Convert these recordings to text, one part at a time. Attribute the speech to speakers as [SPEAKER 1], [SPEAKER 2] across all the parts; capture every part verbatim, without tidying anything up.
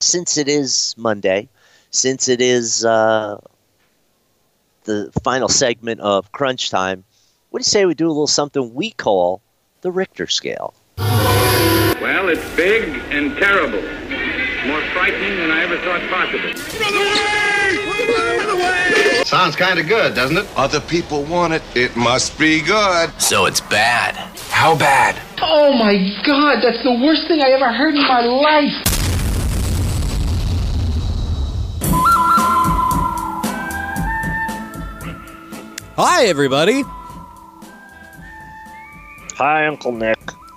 [SPEAKER 1] since it is Monday, since it is uh, the final segment of Crunch Time, what do you say we do a little something we call the Richter Scale?
[SPEAKER 2] Well, it's big and terrible. More frightening than I ever thought possible.
[SPEAKER 3] Run away! Run away! Run away!
[SPEAKER 4] Sounds kind of good, doesn't it?
[SPEAKER 5] Other people want it. It must be good.
[SPEAKER 6] So it's bad. How bad?
[SPEAKER 7] Oh my God, that's the worst thing I ever heard in my life.
[SPEAKER 8] Hi, everybody.
[SPEAKER 1] Hi, Uncle Nick.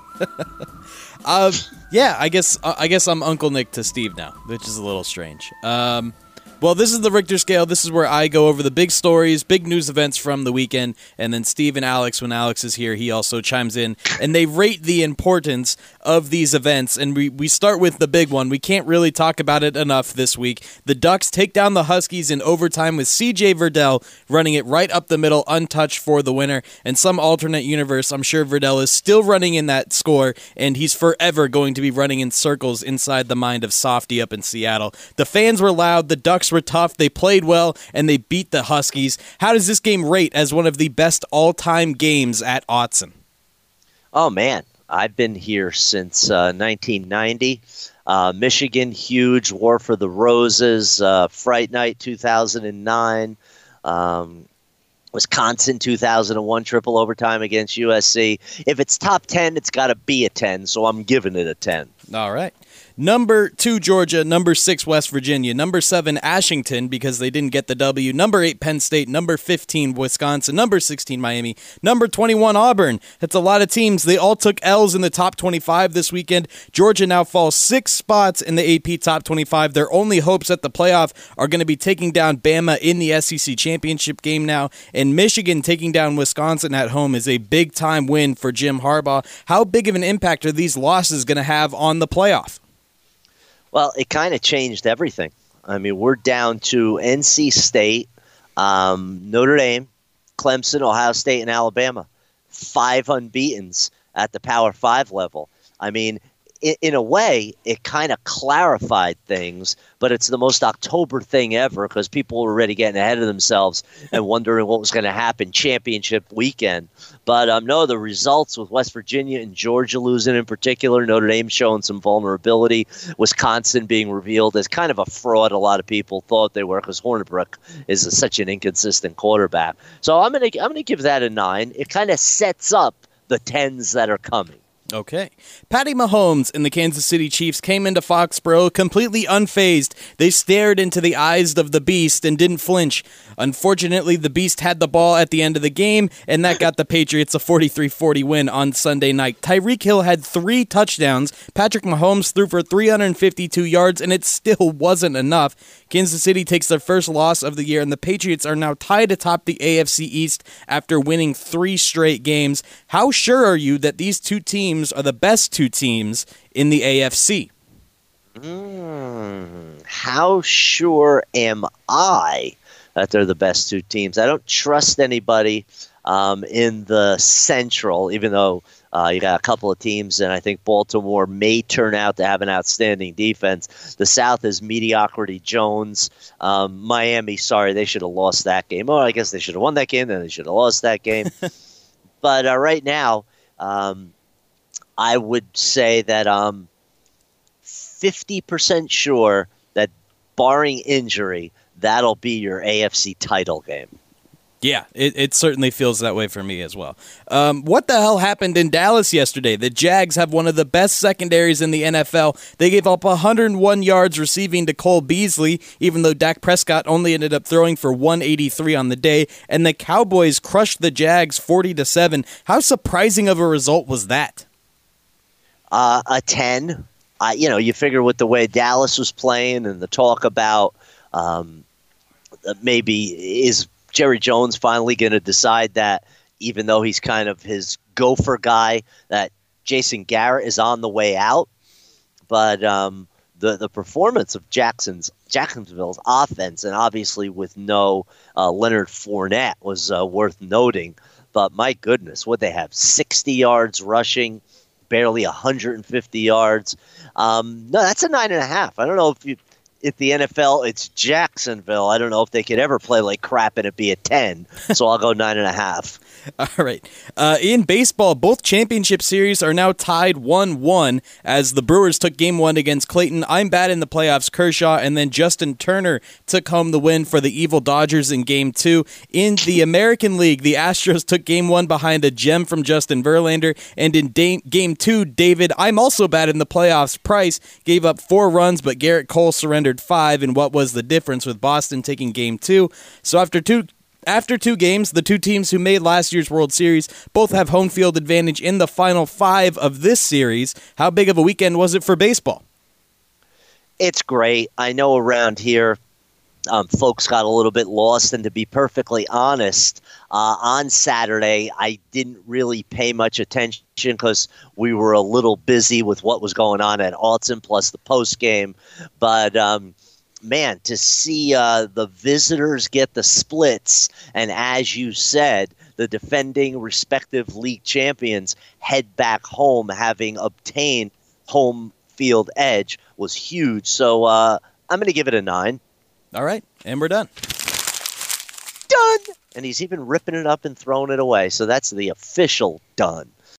[SPEAKER 8] uh, yeah, I guess uh, I guess I'm Uncle Nick to Steve now, which is a little strange. Um, well, this is the Richter Scale. This is where I go over the big stories, big news events from the weekend, and then Steve and Alex, when Alex is here, he also chimes in, and they rate the importance of these events, and we, we start with the big one. We can't really talk about it enough this week. The Ducks take down the Huskies in overtime with C J Verdell running it right up the middle, untouched for the winner, and some alternate universe, I'm sure Verdell is still running in that score, and he's forever going to be running in circles inside the mind of Softy up in Seattle. The fans were loud, the Ducks were tough, they played well, and they beat the Huskies. How does this game rate as one of the best all-time games at Autzen?
[SPEAKER 1] Oh, man. I've been here since uh, nineteen ninety. Uh, Michigan, huge. War for the Roses. Uh, Fright Night, two thousand nine. Um, Wisconsin, two thousand one, triple overtime against U S C. If it's top ten, it's got to be a ten, so I'm giving it a ten.
[SPEAKER 8] All right. Number two, Georgia. Number six, West Virginia. Number seven, Ashington, because they didn't get the W. Number eight, Penn State. Number fifteen, Wisconsin. Number sixteen, Miami. Number twenty-one, Auburn. That's a lot of teams. They all took L's in the top twenty-five this weekend. Georgia now falls six spots in the A P top twenty-five. Their only hopes at the playoff are going to be taking down Bama in the S E C championship game now. And Michigan taking down Wisconsin at home is a big-time win for Jim Harbaugh. How big of an impact are these losses going to have on the playoff?
[SPEAKER 1] Well, it kind of changed everything. I mean, we're down to N C State, um, Notre Dame, Clemson, Ohio State, and Alabama. Five unbeatens at the Power Five level. I mean, in, in a way, it kind of clarified things, but it's the most October thing ever because people were already getting ahead of themselves and wondering what was going to happen championship weekend. But um, no, the results with West Virginia and Georgia losing in particular, Notre Dame showing some vulnerability, Wisconsin being revealed as kind of a fraud a lot of people thought they were because Hornibrook is a, such an inconsistent quarterback. So I'm going to I'm going to give that a nine. It kind of sets up the tens that are coming.
[SPEAKER 8] Okay. Patty Mahomes and the Kansas City Chiefs came into Foxborough completely unfazed. They stared into the eyes of the beast and didn't flinch. Unfortunately, the beast had the ball at the end of the game, and that got the Patriots a forty-three forty win on Sunday night. Tyreek Hill had three touchdowns. Patrick Mahomes threw for three hundred fifty-two yards, and it still wasn't enough. Kansas City takes their first loss of the year, and the Patriots are now tied atop the A F C East after winning three straight games. How sure are you that these two teams are the best two teams in the A F C?
[SPEAKER 1] Mm, how sure am I that they're the best two teams? I don't trust anybody um, in the Central, even though uh, you got a couple of teams, and I think Baltimore may turn out to have an outstanding defense. The South is mediocrity Jones. Um, Miami, sorry, they should have lost that game. Oh, I guess they should have won that game, then they should have lost that game. But uh, right now, um, I would say that I'm fifty percent sure that, barring injury, that'll be your A F C title game.
[SPEAKER 8] Yeah, it, it certainly feels that way for me as well. Um, what the hell happened in Dallas yesterday? The Jags have one of the best secondaries in the N F L. They gave up one hundred one yards receiving to Cole Beasley, even though Dak Prescott only ended up throwing for one eighty-three on the day, and the Cowboys crushed the Jags forty to seven. How surprising of a result was that?
[SPEAKER 1] Uh, a ten. Uh, you know, you figure with the way Dallas was playing and the talk about um, maybe is Jerry Jones finally going to decide that, even though he's kind of his gopher guy, that Jason Garrett is on the way out. But um, the the performance of Jackson's Jacksonville's offense, and obviously with no uh, Leonard Fournette, was uh, worth noting. But my goodness, would they have sixty yards rushing? barely one hundred fifty yards. Um, no, that's a nine and a half. I don't know if you, if the N F L, it's Jacksonville. I don't know if they could ever play like crap and it be a ten. So I'll go nine and a half.
[SPEAKER 8] All right. Uh, in baseball, both championship series are now tied one one as the Brewers took game one against Clayton. I'm bad in the playoffs, Kershaw, and then Justin Turner took home the win for the evil Dodgers in game two. In the American League, the Astros took game one behind a gem from Justin Verlander, and in da- game two, David, I'm also bad in the playoffs, Price gave up four runs, but Garrett Cole surrendered five in what was the difference with Boston taking game two. So after two After two games, the two teams who made last year's World Series both have home field advantage in the final five of this series. How big of a weekend was it for baseball?
[SPEAKER 1] It's great. I know around here, um, folks got a little bit lost, and to be perfectly honest, uh, on Saturday, I didn't really pay much attention because we were a little busy with what was going on at Autzen, plus the post game. But um, man, to see uh, the visitors get the splits, and as you said, the defending respective league champions head back home having obtained home field edge was huge. So uh, I'm going to give it a nine.
[SPEAKER 8] All right, and we're done.
[SPEAKER 1] Done! And he's even ripping it up and throwing it away. So that's the official done.